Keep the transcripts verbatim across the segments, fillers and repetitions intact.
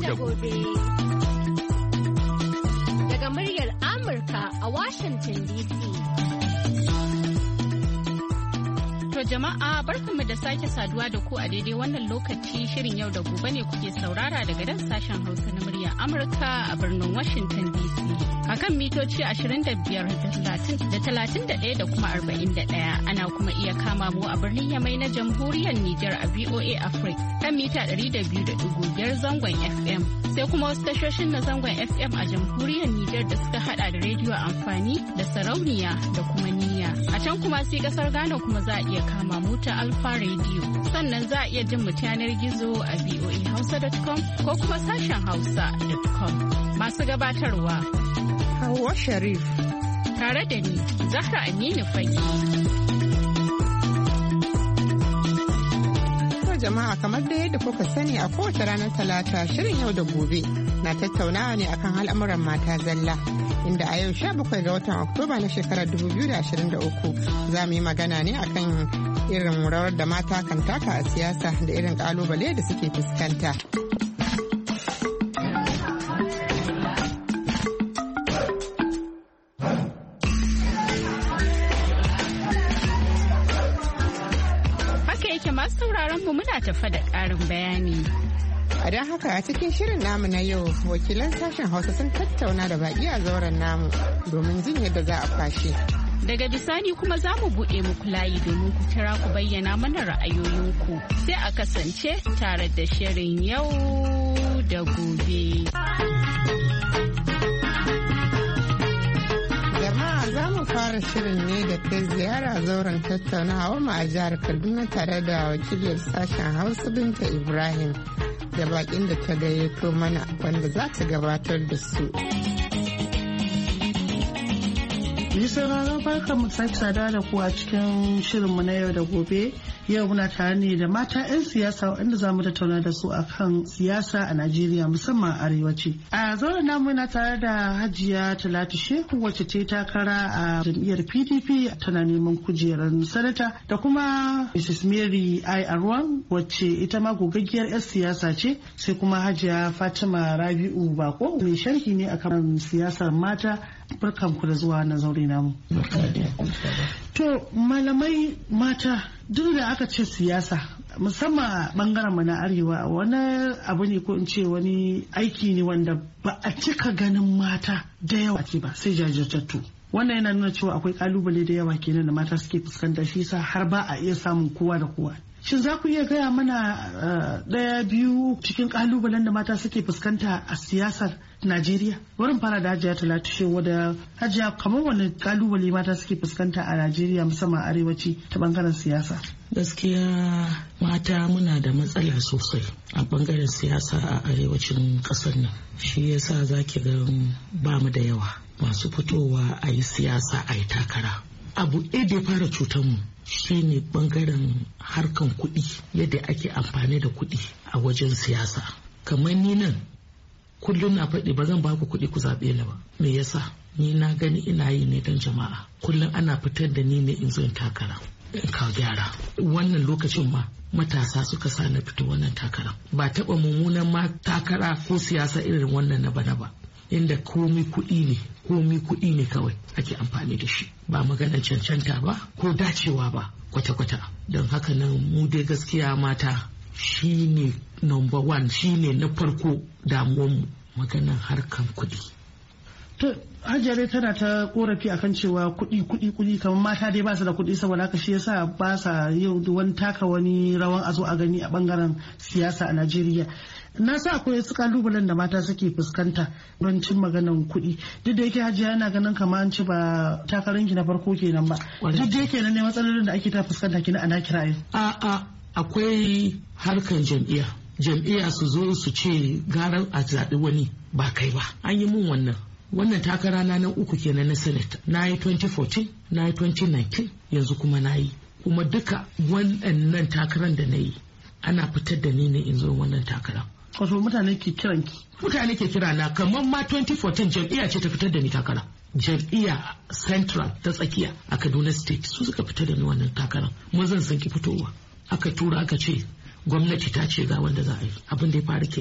da gobe. Daga muryar Amurka a Washington D C. To jama'a barkanmu da sake saduwa da ku a daidai wannan lokaci shirin yau da gobe ne kuke saurara daga dan sashen Hausa na muryar Amurka a birnin Washington D C. Akan mitoci ashirin da biyar da talatin da ɗaya da kuma arba'in da ɗaya ana kuma iya kama mu a birnin Yamai na jamhuriyar Nijar a V O A Africa kan mita ɗari da biyu da ɗigo biyar zangon F M. Sai kuma wasu tashoshin na zangon F M a jamhuriyar Nijar da suka hada da rediyo amfani da sarauniya da kuma niyya. A can kuma sai kasar Ghana kuma za a iya kama mu ta Alfa Radio. Sannan za a iya jin mu yanar gizo a v o a hausa dot com ko kuma sashen hausa dot com. Masu gabatarwa Hauwa Sharif tare da ni Zahra Aminu Fage. Jama'a kamar da yadda kuka sani a kowace ranar talata shirin yau da gobe na tattaunawa ne akan al'amuran mata zalla inda a yau sha bakwai ga watan Oktoba na shekarar dubu biyu da ashirin da uku za mu yi magana ne akan irin rawar da mata kan taka a siyasa da irin kalubale da suke fuskanta. mu muna tafa da ƙarin bayani. A don haka a cikin shirin namu na yau wakilan sashen Hausa sun tattauna da baƙi a zauren namu domin jin yadda za a kwashe. Daga bisani kuma za mu buɗe muku layi domin ku kira ku bayyana mana ra'ayoyinku sai a kasance tare da shirin yau da gobe. Za mu fara shirin ne da kai ziyara zauren tattaunawa ma a jihar Kaduna tare da wakiliyar sashen Hausa Binta Ibrahim da bakin da ta gayyato mana wanda za ta gabatar da su. Yi sauraron barkan mu sake sada da ku a cikin shirinmu na yau da gobe. Yau muna tare ne da mata 'yan siyasa waɗanda za mu tattauna da su akan siyasa a Najeriya musamman arewaci. A zauren namu na tare da Hajiya Talatu Shehu wacce ta takara a jam'iyyar P D P tana neman kujerar sanata da kuma Missus Mary I Arwan wacce ita ma gogaggiyar 'yan siyasa ce, sai kuma Hajiya Fatima Rabi'u Bako mai sharhi ne akan siyasar mata. Barkanku da zuwa na zaure namu. To malamai mata duk da aka ce siyasa musamman a bangaren mu na arewa wani abu ne ko in ce wani aiki ne wanda ba a cika ganin mata da yawa ke ba sai jajirtattu. Wannan yana nuna cewa akwai kalubale da yawa kenan da mata suke fuskanta shi sa har ba a iya samun kowa da kowa. Shin za ku iya gaya mana ɗaya biyu cikin kalubalen da mata suke fuskanta a siyasar Najeriya? Wurin fara da Hajiya Talatu Shehu da Hajiya kamar wani kalubale mata suke fuskanta a Najeriya musamman arewaci ta bangaren siyasa. Gaskiya mata muna da matsala sosai a bangaren siyasa a arewacin ƙasar nan. Shi yasa za ki ga ba mu da yawa masu fitowa a yi siyasa a yi takara. Abu ɗaya da ya fara cutar mu shine bangaren harkan kuɗi, yadda ake amfani da kuɗi a wajen siyasa. Kamar ni nan kullum na faɗi ba zan baku kuɗi ku zaɓe ni ba. Me yasa? Ni na gani ina yi ne don jama'a. Kullum ana fitar da ni ne in zo in takara in kawo gyara. Wannan lokacin ma matasa suka sa na fito wannan takara. Ba taɓa mummunan ma takara ko siyasa irin wannan na bana ba. Inda komi kuɗi ne, komi kuɗi ne kawai ake amfani da shi. Ba maganar cancanta ba ko dacewa ba kwata-kwata. Don haka nan mu dai gaskiya mata shi ne number one, shi ne na farko damuwanmu maganar harkan kuɗi. To Hajjare tana ta korafi akan cewa kuɗi kuɗi kuɗi kamar mata dai ba su da kuɗi saboda haka shi yasa ba sa yau wani taka wani rawan a zo a gani a bangaren siyasa a Najeriya. Na sa akwai su kalubalen da mata suke fuskanta don cin maganan kuɗi. Duk da yake Hajiya yana ganin kamar an ci ba takaranki na farko kenan ba. Duk da yake ne matsalolin da ake ta fuskanta kina ana kiraye. A'a akwai harkan jam'iyya. Jam'iyya su zo su ce garan a zaɓi wani ba kai ba. An yi mun wannan. Wannan takara na nan uku kenan na senate. Na yi twenty fourteen, na yi twenty nineteen, yanzu kuma na yi. Kuma duka waɗannan takaran da na yi ana fitar da ni ne in zo wannan takara. Wato mutane ke kiran ki? Mutane ke kira na kamar ma twenty fourteen jam'iyya ce ta fitar da ni takara. Jam'iyya central ta tsakiya a Kaduna state su suka fitar da ni wannan takaran. Mazan sun ki fitowa. Aka tura aka ce gwamnati ta ce ga wanda za a yi. Abin da ya faru kenan.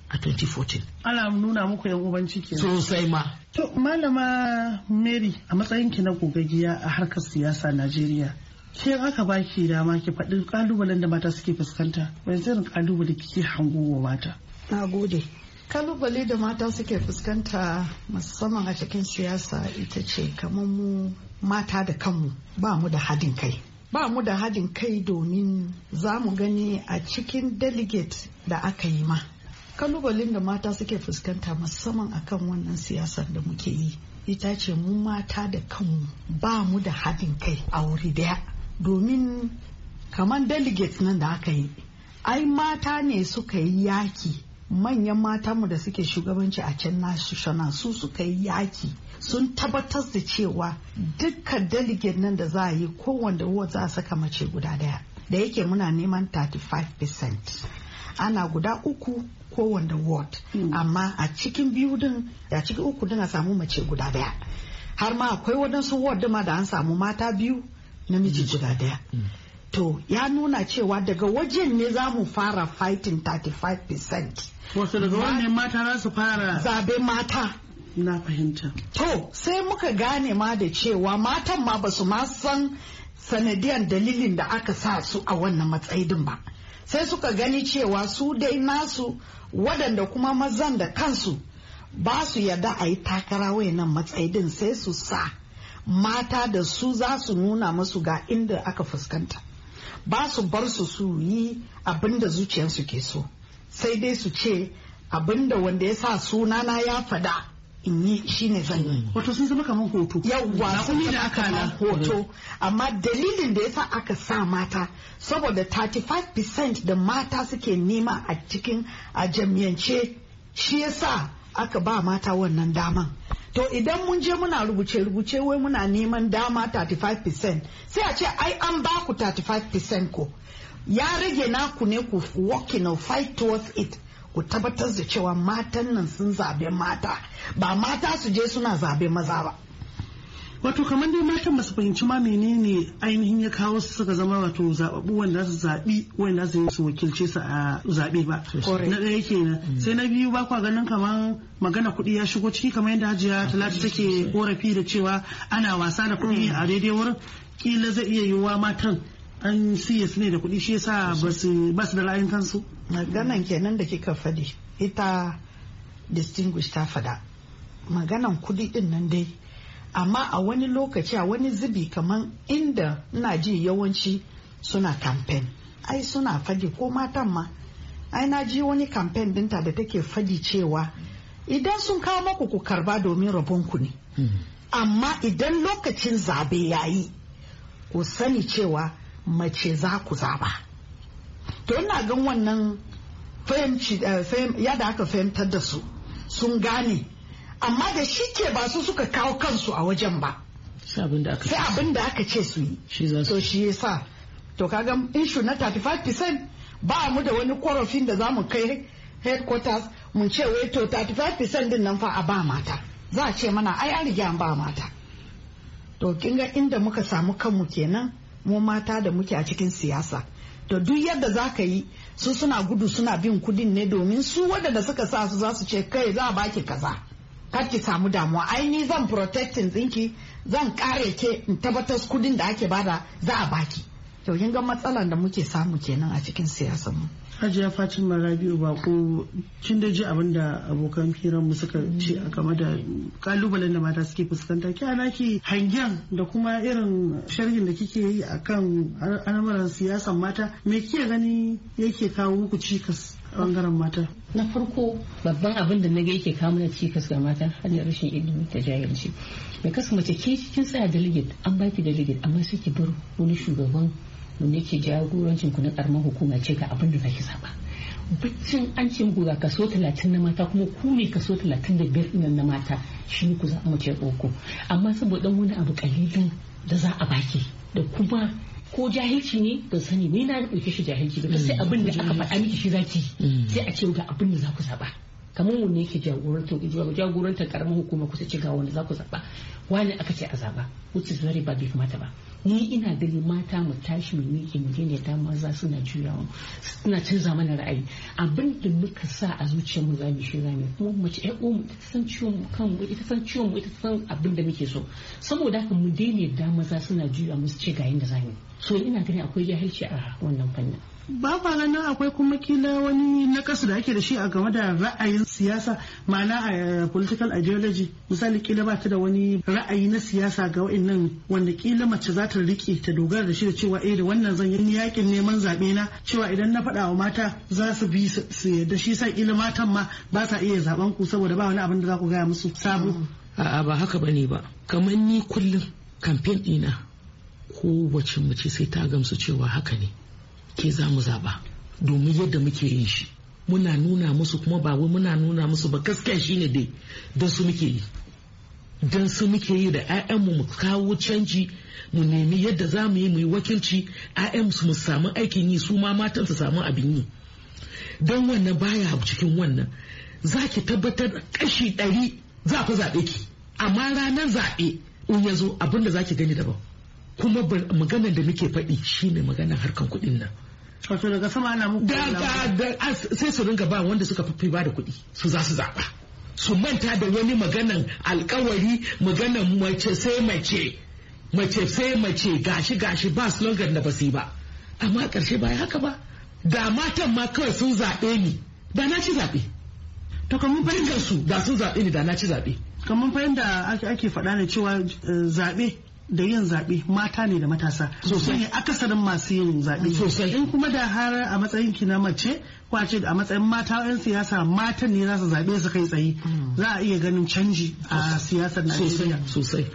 a twenty fourteen. Ana nuna muku yan ubanci kenan. Sosai ma. To malama Mary, a matsayin ki na gogaggiya a harkar siyasa Najeriya, ke aka baki dama ki faɗi kalubalen da mata suke fuskanta, wani irin kalubale kike hango wa mata? Na gode. Kalubale da mata suke fuskanta musamman a cikin siyasa ita ce kamar mu mata da kanmu ba mu da hadin kai. Ba mu da hadin kai domin za mu gani a cikin delegate da aka yi ma. Kalubalen da mata suke fuskanta musamman akan wannan siyasar da muke yi ita ce mu mata da kanmu ba mu da hadin kai a wuri daya. Domin kamar delegate nan da aka yi, ai mata ne suka yi yaki, manyan matanmu da suke shugabanci a can national su suka yi yaki, sun tabbatar da cewa dukkan delegate nan da za a yi kowanne ward za a saka mace guda daya, da yake muna neman thirty-five percent, ana guda uku kowanne ward, mm. amma a cikin biyu din da cikin uku din a samu mace guda daya, har ma akwai wadansu ward ma da an samu mata biyu namiji guda daya. Mm. To ya nuna cewa daga wajen ne za mu fara fighting thirty-five percent. Wasu daga wannan mata za su fara zabe mata. Na fahimta. To sai muka gane ma da cewa matan ma ba su ma san sanadiyan dalilin da aka sa su a wannan matsayi din ba. Sai suka gani cewa su dai nasu waɗanda kuma mazan da kansu ba su yarda a yi takara wayannan matsayi din, sai su sa mata da su za su nuna musu ga inda aka fuskanta. Ba su bar su su yi abin da zuciyarsu ke so, sai dai su ce abin da wanda ya sa sunana ya fada in yi shine zan yi. Wato sun zama kamar hoto. Yawwa sun yi da aka na hoto. Amma dalilin da ya sa aka sa mata saboda thirty-five percent da mata suke nema a cikin a jam'iyyance, shi ya sa aka ba mata wannan daman. To idan mun je muna rubuce-rubuce wai muna neman dama thirty-five percent, sai a ce ai an ba ku thirty-five percent ko ya rage naku ne ku working or fight towards it, ku tabbatar da cewa matan nan sun zabe mata, ba mata su je suna zabe maza ba. Wato kamar dai matan ba su fahimci ma menene ainihin ya kawo su suka zama wato zababbu wanda su zabi wanda su su wakilce su a zabe ba. Na ɗaya kenan. Sai na biyu ba kwa ganin kamar magana kuɗi ya shigo ciki kamar yadda Hajiya Talatu take korafi da cewa ana wasa da kuɗi a daidai wurin, kila zai iya yiwuwa matan an siya su ne da kuɗi shi yasa ba su ba su da ra'ayin kansu. Maganan kenan da kika faɗi ita distinguish ta faɗa maganan kuɗi din nan dai, amma a wani lokaci a wani zubi kaman inda ina ji yawanci suna campaign, ai suna fadi ko matan ma, ai na ji wani campaign dinta da take fadi cewa idan sun kawo maku ku karba domin rabonku ne, amma idan lokacin zabe yayi ku sani cewa mace za ku zaba. To ina gan wannan fahimci yadda aka fahimtar da su sun gane, amma da shi ke ba su suka kawo kansu a wajen ba, sai abin da aka ce su yi. To shi yasa to kaga issue na thirty-five percent ba mu da wani korafin da za mu kai headquarters mun ce wai to thirty-five percent din nan fa a ba mata, za a ce mana ai an riga an ba mata. To kin ga inda muka samu kanmu kenan mu mata da muke a cikin siyasa. To duk yadda za ka yi su suna gudu suna bin kudin ne domin su wadanda suka sa su za su ce kai za a baki kaza, kar ki samu damuwa, ai ni zan protecting ɗinki, zan kare ke in tabbatar kudin da ake bada za a baki. To kin ga matsalar da muke samu kenan a cikin siyasar mu. Hajiya Fatima Rabi'u Bako, kin da ji abin da abokan firan mu suka ce a game da kalubalen da mata suke fuskanta, ki ana ki hangen da kuma irin sharhin da kike yi akan al'amuran siyasar mata, me kike gani yake kawo muku cikas a bangaren mata? Na farko babban abin da naga yake kawo mana cikas ga mata hanyar rashin ilimi ta jahilci. Me kasu mace ke kin tsaya delegate, an baki delegate amma sai ki bar wani shugaban wanda yake jagorancin ku na karamar hukuma ce ga abin da zaki zaba. Baccin an ce muku ga kaso talatin na mata kuma ku ne kaso talatin da biyar ɗin na mata, shi ne ku za a mace uku, amma saboda wani abu kalilin da za a baki da kuma ko jahilci ne ban sani ne na ɗauke shi jahilci ba, sai abin da aka faɗa miki shi zaki sai a ce ga abin da za ku zaba. Kamar wanne yake jagorantar jagorantar karamar hukuma kusa ce ga wanda za ku zaba, wani aka ce a zaba, which is very bad, bai kamata ba. ni ina gani mata mu tashi mu miƙe mu daina da maza suna juyawa suna canza mana ra'ayi abin da muka sa a zuciyar mu zamu shi zamu kuma mace ƴan uwan mu ita san ciwon kan mu ita san ciwon mu ita san abin da muke so saboda haka mu daina da maza suna juya mu su ce ga yanda zamu so ina gani akwai jahilci a wannan fannin. Ba kwa ganin akwai kuma kila wani nakasu da ake da shi a game da ra'ayin siyasa ma'ana a political ideology misali kila ba ta da wani ra'ayi na siyasa ga wa'annan wanda kila mace za ta rike ta dogara da shi da cewa eh da wannan zan yi yakin neman zaɓe na cewa idan na faɗa wa mata za su bi su yadda shi sa kila matan ma ba sa iya zaben ku saboda ba wani abin da za ku gaya musu sabo. A'a ba haka bane ba kamar ni kullum kamfen ɗina kowace mace sai ta gamsu cewa haka ne ke za mu zaba domin yadda muke yin shi muna nuna musu kuma ba wai muna nuna musu ba gaskiya shine dai don su muke yi don su muke yi da 'ya'yanmu mu kawo canji mu nemi yadda za mu yi mu yi wakilci 'ya'yanmu su mu samu aikin yi su ma matan su samu abin yi don wannan baya cikin wannan za ki tabbatar kashi ɗari za ku zaɓe ki amma ranar zaɓe in ya zo abin da za ki gani daban kuma maganar da muke faɗi shine maganar harkan kuɗin nan. Wato daga sama ana muku da sai su ringa ba wanda suka fi ba da kuɗi su za su zaɓa su manta da wani maganan alkawari maganan mace sai mace mace sai mace gashi gashi ba slogan da basi ba amma ƙarshe ba haka ba da matan ma kawai sun zaɓe ni da na ci zaɓe to kamar fahimtar su da sun zaɓe ni da na ci zaɓe kamar fahimta ake faɗa ne cewa zaɓe da yin zaɓe mata ne da matasa sosai ne akasarin masu yin zaɓe sosai in kuma da har a matsayin ki na mace kwace a matsayin mata yan siyasa matan ne za su zaɓe su kai tsaye za a iya ganin canji a siyasar Najeriya sosai.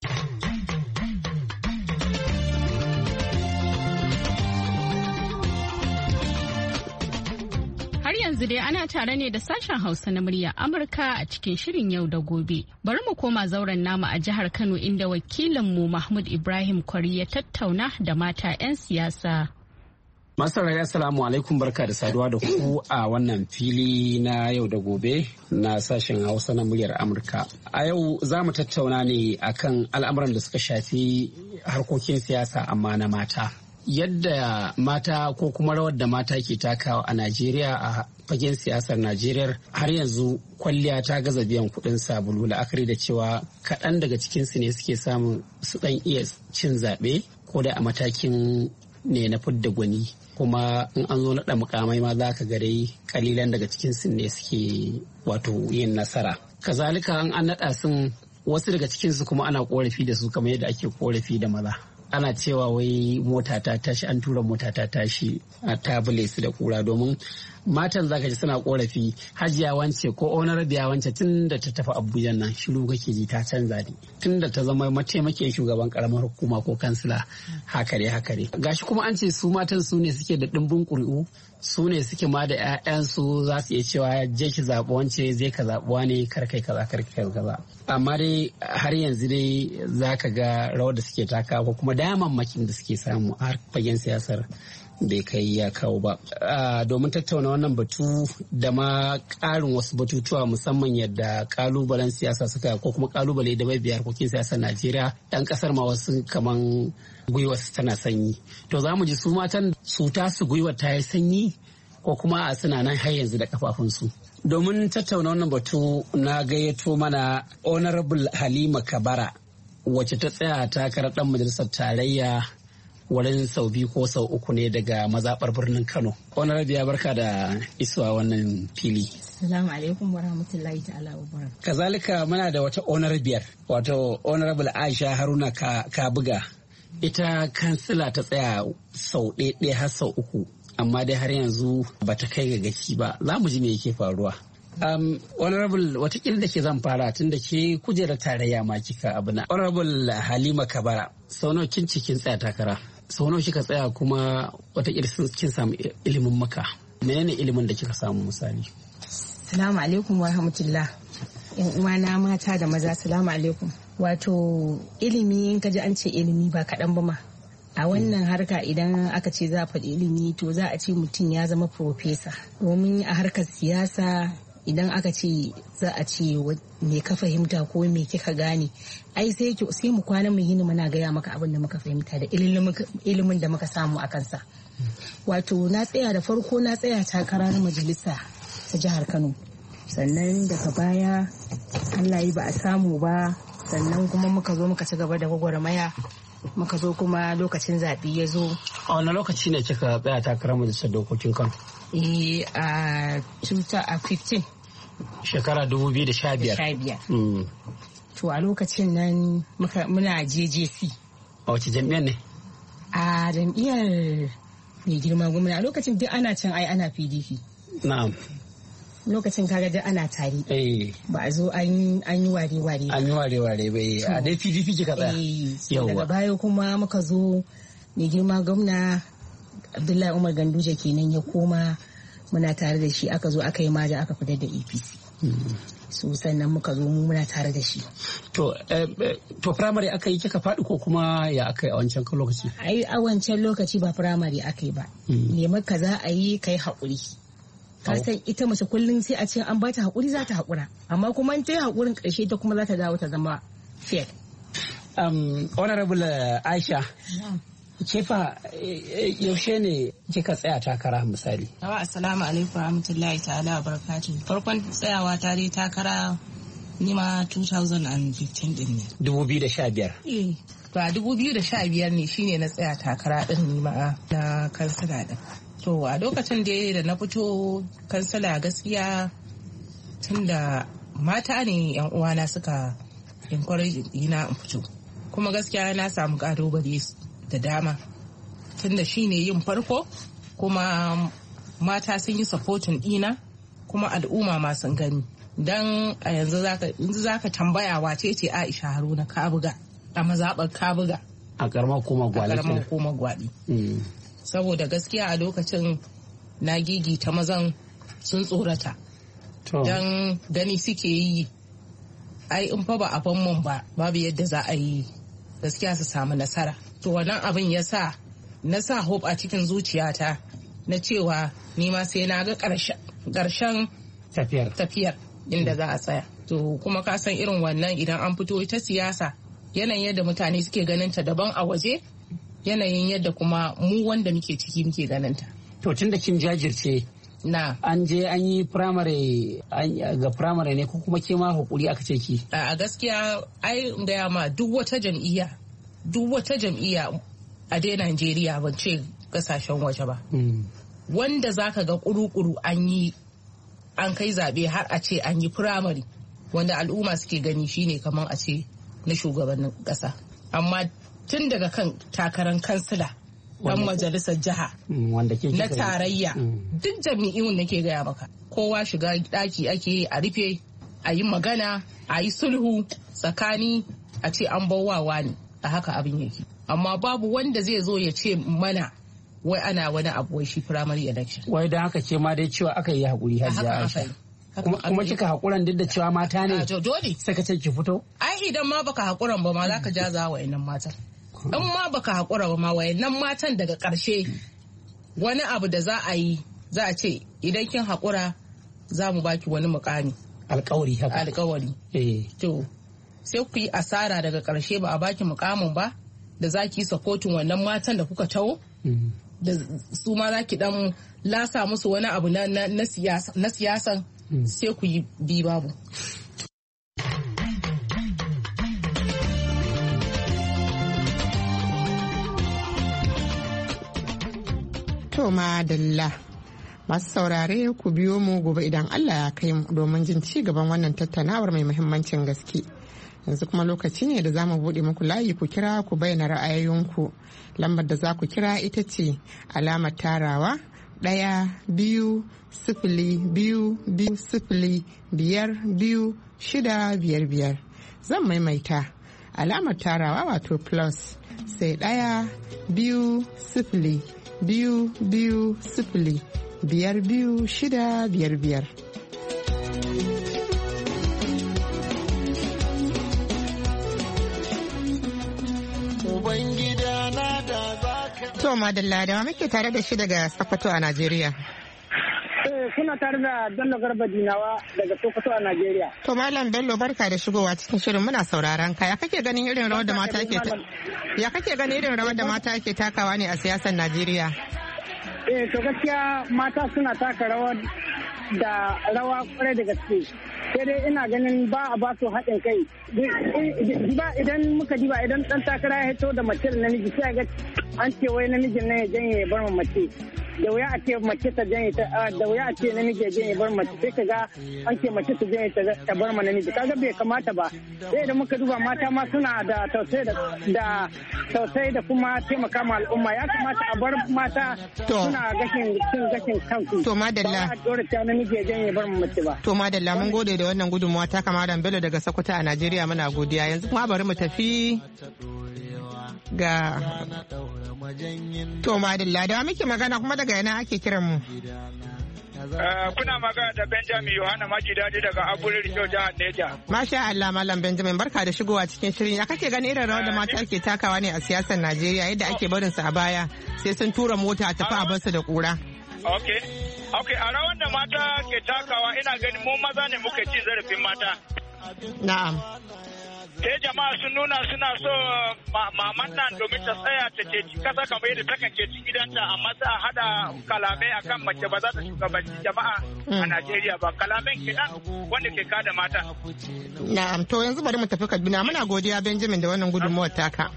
yanzu dai ana tare ne da sashen Hausa na murya Amurka a cikin shirin yau da gobe. Bari mu koma zauren namu a jihar Kano inda wakilinmu Mahmud Ibrahim Kwari ya tattauna da mata 'yan siyasa. Masarar assalamu alaikum barka da saduwa da ku a wannan fili na yau da gobe na sashen Hausa na muryar Amurka. A yau za mu tattauna ne akan al'amuran da suka shafi harkokin siyasa amma na mata. Yadda mata ko kuma rawar da mata ke takawa a Najeriya a fagen siyasar Najeriya har yanzu kwalliya ta gaza biyan kuɗin sabulu la'akari da cewa kaɗan daga cikinsu ne suke samun su ɗan iya cin zaɓe ko da a matakin ne na fidda gwani kuma in an zo naɗa mukamai ma za ka ga dai kalilan daga cikinsu ne suke wato yin nasara. Kazalika an naɗa sun wasu daga cikinsu kuma ana korafi da su kamar yadda ake korafi da maza. Ana cewa wai mota ta tashi an tura mota ta tashi a tabule su da kura domin matan zaka ji suna korafi hajiya wance ko onarabiya wance tun da ta tafi abuja nan shiru kake ji ta canza ne tun da ta zama mataimakin shugaban karamar hukuma ko kansila hakare hakare gashi kuma an ce su matan su ne suke da dimbin ƙuri'u su ne suke ma da 'ya'yansu za su iya cewa je ki zaɓi wance zai ka zaɓuwa ne karkai kaza karkai kaza amma dai har yanzu dai za ka ga rawar da suke taka ko kuma damammakin da suke samu a fagen siyasar bai kai ya kawo ba domin tattauna wannan batu da ma ƙarin wasu batutuwa musamman yadda kalubalen siyasa suka ko kuma kalubale da bai biyar harkokin siyasar Najeriya ɗan ƙasar ma wasu kaman gwiwa tana sanyi to za mu ji su matan su tasu gwiwa ta yi sanyi ko kuma a suna nan har yanzu da kafafunsu domin tattauna wannan batu na gayyato mana honorable Halima Kabara wacce ta tsaya takarar ɗan majalisar tarayya wurin sau biyu ko sau uku ne daga mazaɓar birnin Kano. Honorable barka da isuwa wannan fili. Assalamu alaikum wa rahmatullahi ta'ala wa barakatuh. Kazalika muna da wata honorable wato honorable Aisha Haruna Kabuga. Ita kansila ta tsaya sau ɗaya har sau uku amma dai har yanzu bata kai ga gaci ba. Za mu ji me yake faruwa. Um, honorable watakila da ke zan fara tun da ke kujerar tarayya ma kika abu na. Honorable Halima Kabara sau nawa kin cikin tsaya takara? Sau nawa kika tsaya kuma watakila kin samu ilimin maka? Menene ilimin da kika samu misali? Salamu alaikum wa rahmatullah. Yan uwana mata da maza salamu alaikum. Wato ilimi in ka ji an ce ilimi ba kaɗan ba ma. A wannan harka idan aka ce za a faɗi ilimi to za a ce mutum ya zama profesa. Domin a harkar siyasa idan aka ce za a ce me ka fahimta ko me kika gane ai sai sai mu kwana mu yini muna gaya maka abin da muka fahimta da ilimin da muka samu a kansa. Wato na tsaya da farko na tsaya takara na majalisa ta jihar Kano, sannan daga baya Allah yi ba a samu ba, sannan kuma muka zo muka ci gaba da gwagwarmaya, muka zo kuma lokacin zaɓe ya zo. A wani lokaci ne kika tsaya takarar majalisar dokokin Kano? Eh a fifteen. Shekara dubu biyu da sha biyar. To a lokacin nan muna J J C. A wace jam'iyyar ne? A jam'iyyar mai girma gwamna. A lokacin duk ana can ai ana P D P. Na'am. Lokacin kaga duk ana tare. Eh. Ba a zo an yi ware-ware. An yi ware-ware bai. A dai P D P kika tsaya. Eh. Daga baya kuma muka zo mai girma gwamna Abdullahi Umar Ganduje kenan ya koma, muna tare da shi, aka zo aka yi maja aka fitar da A P C. So sannan muka zo mu muna tare da shi. To to primary aka yi kika faɗi ko kuma ya aka yi a wancan lokaci? Ai a wancan lokaci ba primary aka yi ba. Neman ka za a yi kai haƙuri. Ka san ita mace kullum sai a ce an bata haƙuri za ta haƙura, amma kuma in ta yi haƙurin ƙarshe ta kuma za ta dawo ta zama fair. Um, Honorable Aisha. Kefa yaushe ne kika tsaya takara misali? Yawa assalamu alaikum rahmatullahi ta'ala wa barakatuh. Farkon tsayawa ta dai takara nima two thousand fifteen din ne. dubu biyu da sha biyar. Eh, to a dubu biyu da sha biyar ne shine na tsaya takara din nima na kansila din. To a lokacin da da na fito kansila gaskiya tunda mata ne yan uwana suka encourage ina in fito. Kuma gaskiya na samu kalubale da dama tunda shi ne yin farko, kuma mata sun yi supporting dina, kuma al'umma ma sun gani. Dan a yanzu zaka tambaya wace ce Aisha Haruna Kabuga a mazaɓar Kabuga a karamar koma gwali. A karamar koma gwali. Saboda gaskiya a lokacin na gigita mazan sun tsorata. Dan gani suke yi ai in fa ba a ban mun ba babu yadda za a yi gaskiya su samu nasara. To wannan abin ya sa na sa hope a cikin zuciyata na cewa nima sai na ga ƙarshen tafiyar inda za a tsaya. To kuma ka san irin wannan idan an fito ita siyasa yanayin yadda mutane suke ganin ta daban a waje, yanayin yadda kuma mu wanda muke ciki muke ganin ta. To tun da kin jajirce na an je an yi primary ga primary ne ko kuma ke ma hukuri aka ce ki? A gaskiya ai gaya ma duk wata jam'iyya duk wata jam'iyya a dai Najeriya ban ce kasashen waje ba. Wanda zaka ga kuru-kuru an yi an kai zabe har a ce an yi primary wanda al'umma suke gani shine kamar a ce na shugabannin kasa. Amma tun daga kan takarar kansila dan majalisar jiha na tarayya duk jami'in nake gaya maka kowa shiga daki ake a rufe a yi magana a yi sulhu tsakani a ce an bawawa ne. A haka abin yake, amma babu wanda zai zo ya ce mana wai ana wani abu wai shi primary election. Wai da haka ce ma dai cewa aka yi hakuri Hajiya Aisha. Kuma kika hakuran duk da cewa mata ne. Dole. Sai ka ce ki fito. Ai idan ma baka hakuran ba ma za ka jaza wayannan matan. In ma baka hakura ba ma wayannan matan daga karshe wani abu da za a yi za a ce idan kin hakura za mu baki wani mukami. Alƙawari haka. Alƙawari. Eh. To sai ku yi asara daga ƙarshe ba a baki mukamin ba da za ki yi sapotin wannan matan da kuka taho da su ma za ki dan lasa musu wani abu na siyasan sai ku yi bi babu. To madalla masu saurare ku biyo mu gobe idan Allah ya kai mu domin jin ci gaban wannan tattaunawar mai muhimmancin gaske. Yanzu kuma lokaci ne da za mu buɗe muku layi ku kira ku bayyana ra'ayoyinku. Lambar da za ku kira ita ce alamar tarawa ɗaya biyu sifili biyu biyu sifili biyar biyu shida biyar biyar. Zan maimaita alamar tarawa wato plus sai ɗaya biyu sifili biyu biyu sifili biyar biyu shida biyar biyar. To madalla da muke tare da shi daga Sokoto a Najeriya. Eh kuna tare da Bello Garba Dinawa daga Sokoto a Najeriya. To Malam Bello barka da shigowa cikin shirin muna sauraron ka. Ya kake ganin irin rawar da mata ke Ya kake ganin irin rawar da mata ke takawa ne a siyasar Najeriya? Eh to gaskiya mata suna taka rawar da rawa kwarai da gaske. Sai dai ina ganin ba a ba su haɗin kai. Idan muka diba idan ɗan takara ya hito da mace da namiji sai ga an ce wai namijin nan ya janye ya bar mace. Da wuya a ce mace ta janye ta da wuya a ce namiji ya janye bar mace sai kaga an ce mace ta janye ta bar ma namiji kaga bai kamata ba. Sai da muka duba mata ma suna da tausayi da tausayi da kuma taimaka ma al'umma ya kamata a bar mata suna gashin cin gashin kansu. To madalla. Ba a dora ta namiji ya janye bar mace ba. To madalla mun gode da wannan gudunmawa ta kama da Bello daga Sokoto a Najeriya muna godiya yanzu kuma bari mu tafi ga to madalla da muke magana kuma daga yana ake kiran mu. Kuna magana da Benjamin Yohana Majidadi daga Abuja Rijiyar Jihar Neja. Masha Allah Malam Benjamin barka da shigowa cikin shirin ya kake gani irin rawar da mata ke takawa ne a siyasar Najeriya yadda ake barin su a baya sai sun tura mota a tafi a basu da kura. Okay. Ok, a rawar da mata ke takawa ina ganin mu maza ne muke cin zarafin mata. Na'am. Sai jama'a sun nuna suna so maman nan domin ta tsaya ta ceci kasa kamar yadda takan ceci gidanta amma sai a hada kalamai akan mace ba za ta shugabanci jama'a a Najeriya ba kalamen kenan wanda ke kada mata. Na'am to yanzu bari mu tafi Kaduna muna godiya Benjamin da wannan gudunmuwar taka.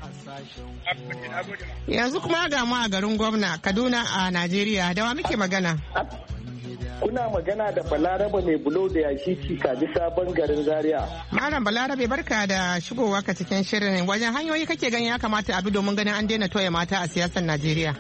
Yanzu kuma ga mu a garin gwamna Kaduna a Najeriya da wa muke magana? Kuna magana da Balarabe mai bulo da yashi cika ji sabon garin Zaria. Malam Balarabe barka da shigowa ka cikin shirin wajen hanyoyi kake ganin ya kamata a bi domin ganin an daina toye mata a siyasar Najeriya.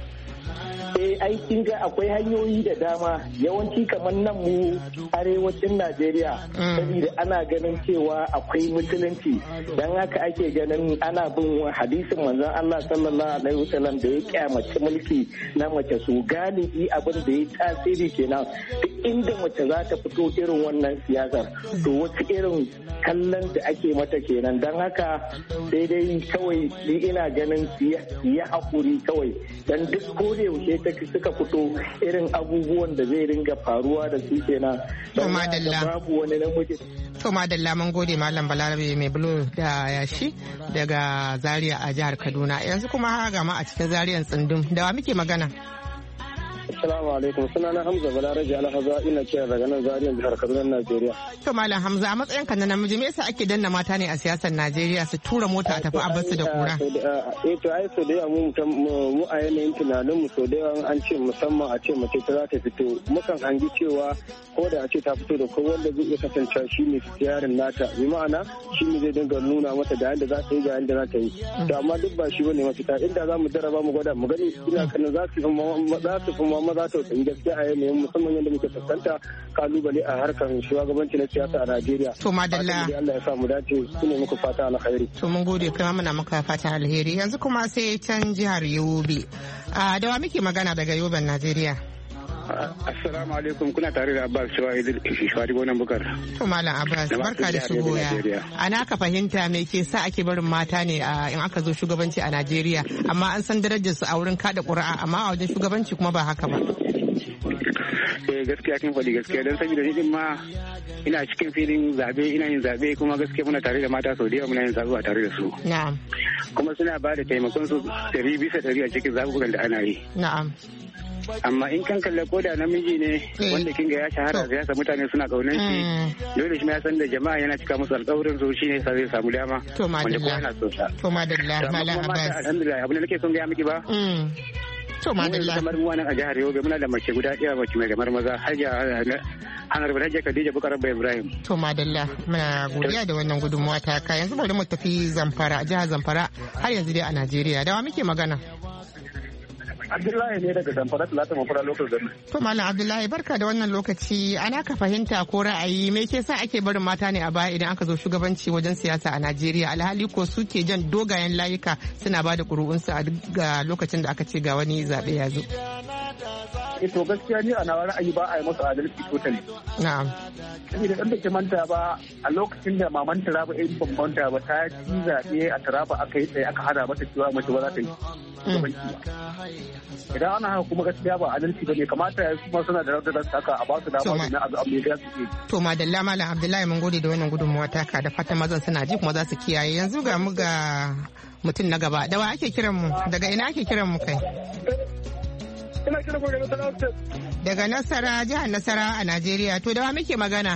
Eh aikin ga akwai hanyoyi da dama yawanci kamar nan mu arewacin Najeriya saboda ana ganin cewa akwai musulunci dan haka ake ganin ana bin hadisin manzon Allah sallallahu alaihi wasallam da ya kyamace mulki na mace su galibi abin da ya tasiri kenan duk inda mace za ta fito irin wannan siyasar to wasu irin kallon da ake mata kenan dan haka sai dai kawai ni ina ganin ya hakuri kawai dan duk ko da yaushe suka fito irin abubuwan da zai ringa faruwa da su kenan to madalla babu wani namiji to madalla mun gode Malam Balarabe mai bulo da yashi daga Zaria a jihar Kaduna yanzu kuma ga ma a cikin Zariyan Tsundum da wa muke magana. Assalamu alaikum sunana Hamza Balarabe Alhaza ina kira daga nan Zariyan jihar Kaduna Najeriya. To Malam Hamza a matsayin ka na namiji me yasa ake danna mata ne a siyasar Najeriya su tura mota a tafi a basu da kura? Eh to ai so da yawa mu mu a yanayin tunanin mu so da yawa an ce musamman a ce mace ta za ta fito mukan hangi cewa ko da a ce ta fito da ko wanda zai iya kasance shi ne yarin nata bi ma'ana shi ne zai dinga nuna mata da yadda za ta yi ga yadda za ta yi to amma duk ba shi bane mafita inda za mu daraba mu gwada mu gani ina kanin za su za su fi maza ta yi gaskiya a yanayin musamman yadda muke fuskanta kalubale a harkar shugabanci na siyasa a Najeriya. To madalla. Allah ya sa mu dace su ne muku fata alkhairi. To mun gode kuma muna maka fata alheri yanzu kuma sai can jihar Yobe. A da wa muke magana daga Yoben Najeriya? Assalamu alaikum kuna tare da Abbas Shawari Bonan Bukar. To Malam Abbas barka da shigoya. Ana ka fahimta me ke sa ake barin mata ne in aka zo shugabanci a Najeriya amma an san darajar su a wurin kada ƙuri'a amma a wajen shugabanci kuma ba haka ba. Eh gaskiya kin faɗi gaskiya don saboda ni ma ina cikin filin zabe ina yin zabe kuma gaskiya muna tare da mata sau da yawa muna yin zabe tare da su. Na'am. Kuma suna ba da taimakon su ɗari bisa ɗari a cikin zabukan da ana yi. Na'am. Amma in kan kalle ko da namiji ne wanda kin ga ya shahara siyasa mutane suna kaunan shi dole shi ya san da jama'a yana cika musu alƙawarin su shine sai zai samu dama wanda ko yana so sa to madalla Malam Abbas alhamdulillah abin da nake son ga miki ba to madalla kamar mu wannan a jihar Yobe muna da mace guda ɗaya mace mai gamar maza Hajiya Hanar Hajiya Khadija Bukar Abba Ibrahim to madalla muna godiya da wannan gudunmuwa ta ka yanzu bari mu tafi Zamfara jihar Zamfara har yanzu dai a Najeriya da wa muke magana Abdullahi ne daga Zamfara Talata Mafara Local Government. To Malam Abdullahi barka da wannan lokaci ana ka fahimta ko ra'ayi me ke sa ake barin mata ne a baya idan aka zo shugabanci wajen siyasa a Najeriya alhali ko suke jan dogayen layuka suna ba da ƙuri'unsu a ga lokacin da aka ce ga wani zaɓe ya zo. To gaskiya ni a nawa ra'ayi ba a yi masa adalci totally. Na'am. Saboda ɗan da ke manta ba a lokacin da maman Taraba in ban manta ba ta ci zaɓe a Taraba aka yi tsaye aka hada mata cewa mace ba za ta yi. shugabanci ba. Idan ana haka kuma gaskiya ba adalci ba ne, kamata ya kuma suna da rawar da saka a ba su dama na abu abu da su yi. To madalla Malam Abdullahi mun gode da wannan gudunmuwa taka, da fatan mazan suna ji kuma za su kiyaye. Yanzu ga mu ga mutum na gaba. Da wa ake kiran mu? Daga ina ake kiran mu kai? Ina kiran ku daga Nasarawa. Daga Nasara, jihar Nasara a Najeriya. To da wa muke magana?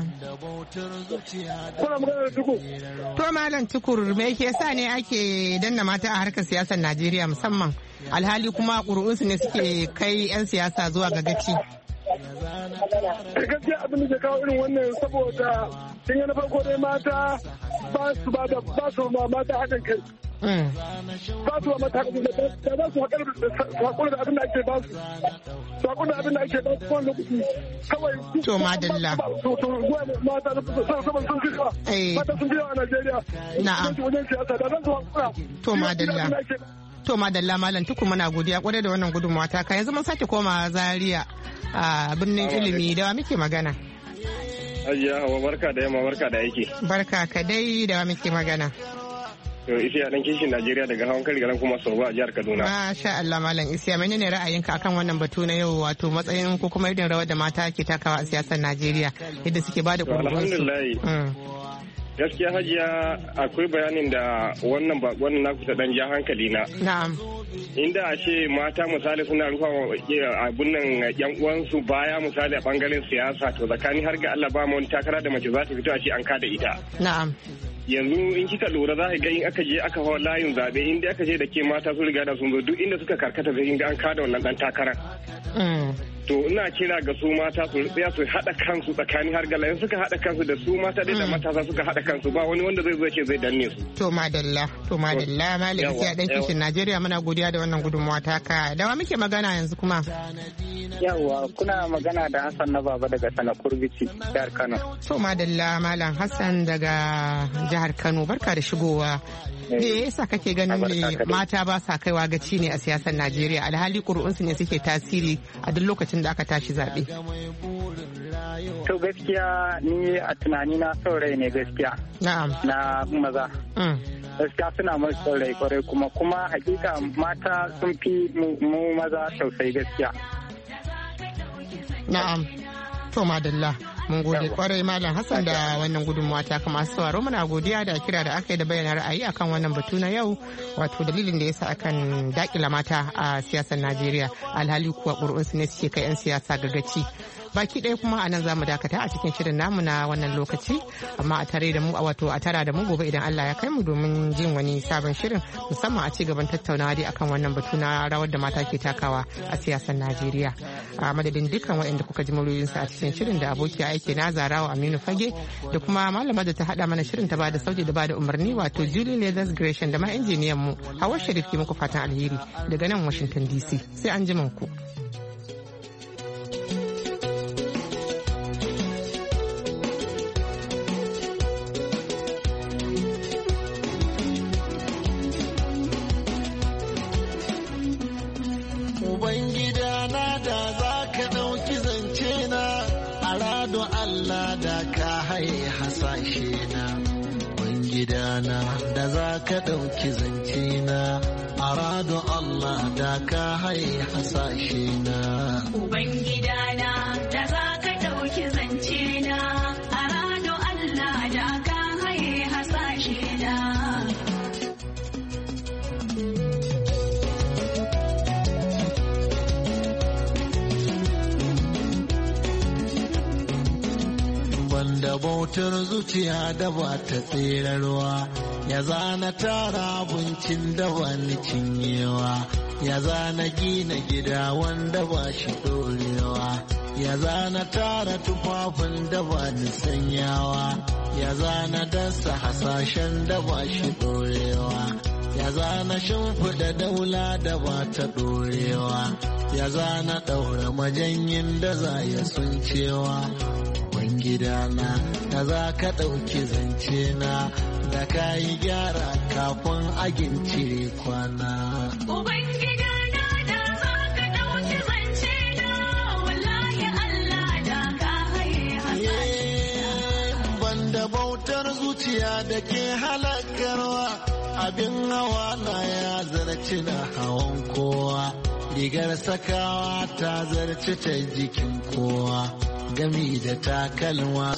Kuna magana da Tukur. To Malam Tukur, me yake sa ne ake danna mata a harkar siyasar Najeriya musamman? Alhali kuma ƙuri'unsu ne suke kai 'yan siyasa zuwa ga gaci. Gaskiya abin da ke kawo irin wannan saboda kin na farko dai mata ba su ba da ba su ma mata haɗin kai. Ba su ma mata haɗin kai da za su haƙura da abin da ake ba su. Su haƙura da abin da ake ba su kowane lokaci kawai. To madalla. Mata sun fi yawa. Mata sun fi yawa a Najeriya. Na'am. Wajen siyasa da za su haƙura. To madalla. To madalla Malam Tukur muna godiya kwarai da wannan gudunmawa ta kai. Yanzu mun sake koma Zaria a birnin ilimi, da wa muke magana? Hajiya Hawa, barka da yamma, barka da aiki. Barka ka dai, da wa muke magana? To Isiya dan kishin Najeriya daga hawan kari garan kuma Soba a jihar Kaduna. Masha Allah Malam Isiya, menene ra'ayinka akan wannan batu na yau, wato matsayin ko kuma irin rawar da mata ke takawa a siyasar Najeriya yadda suke bada ƙuri'unsu? Alhamdulillah. Gaskiya Hajiya akwai bayanin da wannan bakon naku ta dan ja hankali na. Na'am. Inda a ce mata misali suna rufa abun nan yan uwansu baya misali a bangaren siyasa, to tsakani har ga Allah ba mu wani takara da mace za ta fito a ce an kada ita. Na'am. Yanzu in kika lura za ka ga in aka je aka hawa layin zabe, inda aka je da ke mata su riga da sun zo duk inda suka karkata zai inga an kada wannan dan takarar. To ina kira ga su mata su tsaya su haɗa kansu tsakanin har gala, in suka haɗa kansu da su mata dai da matasa suka haɗa kansu ba wani wanda zai zo ce zai danne su. To madalla, to madalla Malam Isiya dan kishin Najeriya, muna godiya da wannan gudunmawa taka. Da wa muke magana yanzu kuma? Yawwa, kuna magana da Hassan na Baba daga Sanakur Bici, jihar Kano. To madalla Malam Hassan daga jihar Kano, barka da shigowa. Me yasa kake ganin ne mata ba sa kaiwa gaci ne a siyasar Najeriya, alhali ƙuri'unsu ne suke tasiri a duk lokacin da aka tashi zaɓe? To gaskiya ni a tunani na son rai ne gaskiya. Na'am. Na maza. Gaskiya suna mai son rai kwarai kuma kuma hakika mata sun fi mu maza sosai gaskiya. Na'am. To madalla. Mun gode kwarai Malam Hassan da wannan gudunmawa ta kama sauraro, muna godiya da kira da aka yi da bayyana ra'ayi akan wannan batu na yau, wato dalilin da yasa akan dakila mata a siyasar Najeriya alhali kuwa ƙuri'unsu ne suke kai 'yan siyasa ga gaci. Baki ɗaya kuma a nan za mu dakata a cikin shirin namu na wannan lokaci, amma a tare da mu a wato a tara da mu gobe idan Allah ya kai mu domin jin wani sabon shirin, musamman a ci gaban tattaunawa dai akan wannan batu na rawar da mata ke takawa a siyasar Najeriya. A madadin dukkan waɗanda kuka ji muryoyinsu a cikin shirin da aboki aiki na Zarawa Aminu Fage da kuma malama da ta haɗa mana shirin ta bada sauti da bada umarni wato Julie Leathers Gresham da ma injiniyan mu Hawa Sharif ke muku fatan alheri daga nan Washington D C, sai an ji ku. Gidana da za ka ɗauki zance na, a rado Allah da ka haye hasashe na. Uban gidana da za ka ɗauki zance na, a rado Allah da ka haye hasashe na. Banda bautar zuciya da ba ta tserarwa, ya zana tara abincin da ba ni cinyewa, ya zana gina gida wanda ba shi dorewa, ya zana tara tufafin da ba ni sanyawa, ya zana dasa hasashen da ba shi dorewa, ya zana shimfiɗa daula da ba ta dorewa, ya zana ɗaura majanyin da za ya suncewa. Gidana da za ka ɗauki zance na, da ka yi gyara kafin agin cire kwana. Uban gidana da za ka ɗauki zance na, wallahi Allah da ka haye hasashe. Banda bautar zuciya da ke halakarwa, abin hawa na ya zarci na hawan kowa, rigar sakawa ta zarci ta jikin kowa, gami da takalma